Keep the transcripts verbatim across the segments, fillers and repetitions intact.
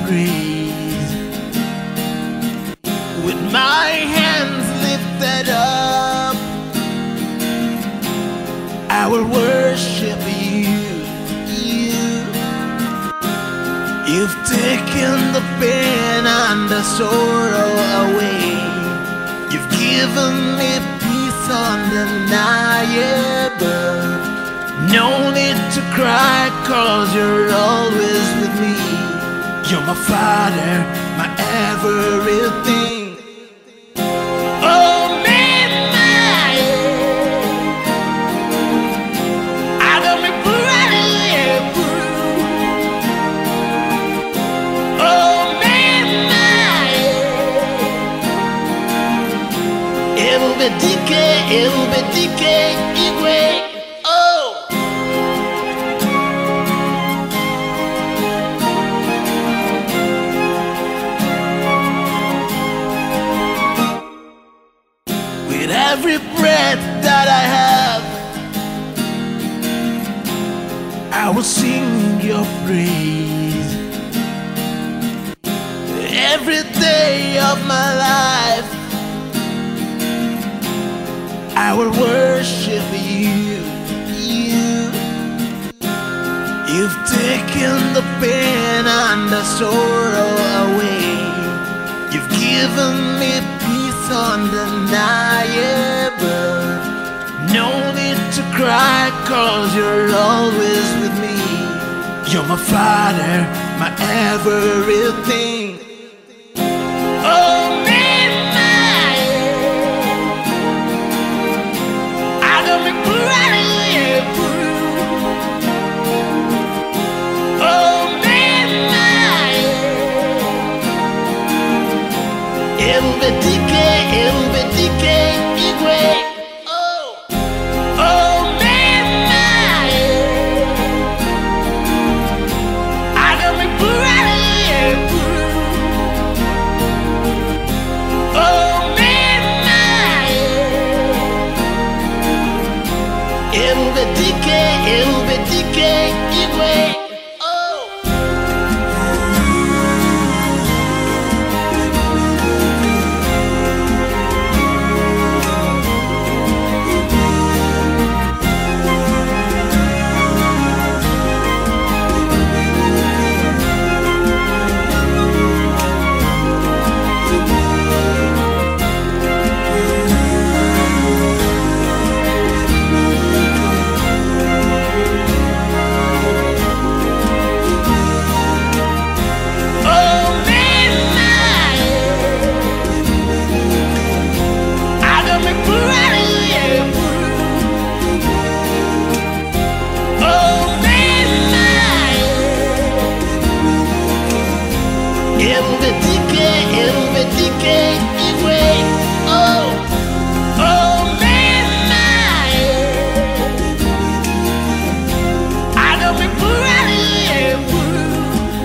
praise. With my hands lifted up, I will worship you. You, you've taken the pain and the sorrow away. You've given me peace undeniable. No need to cry, cause you're always with me. You're my Father, my everything. Oh, man, my, I got me pretty blue. Oh, man, my, it will be decay, it will be decay, Igwe. With every breath that I have, I will sing your praise. Every day of my life, I will worship you. You, you've taken the pain and the sorrow away. You've given me peace undeniable. No need to cry, cause you're always with me. You're my Father, my everything. Oh, man, my, I got me pretty blue. Oh, man, my, it will be decay, it will be decay, Igwe. Oh, oh, man, my, I got me pretty blue. Oh, man, my, it will be decay, it will be decay, Igwe. It will be decay, it will be decay, Igwe. Oh, oh, man, my, I got me pretty blue.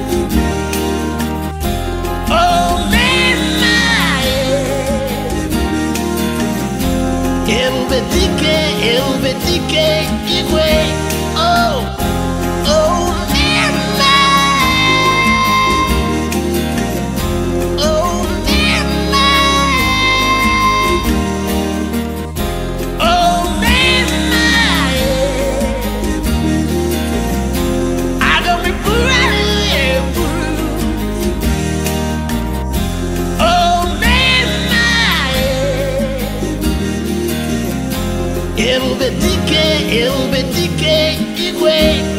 Oh, man, my, it will be decay, it will be decay, Igwe. Oh, oh, man, my. It'll be decay, it'll be decay, Igwe.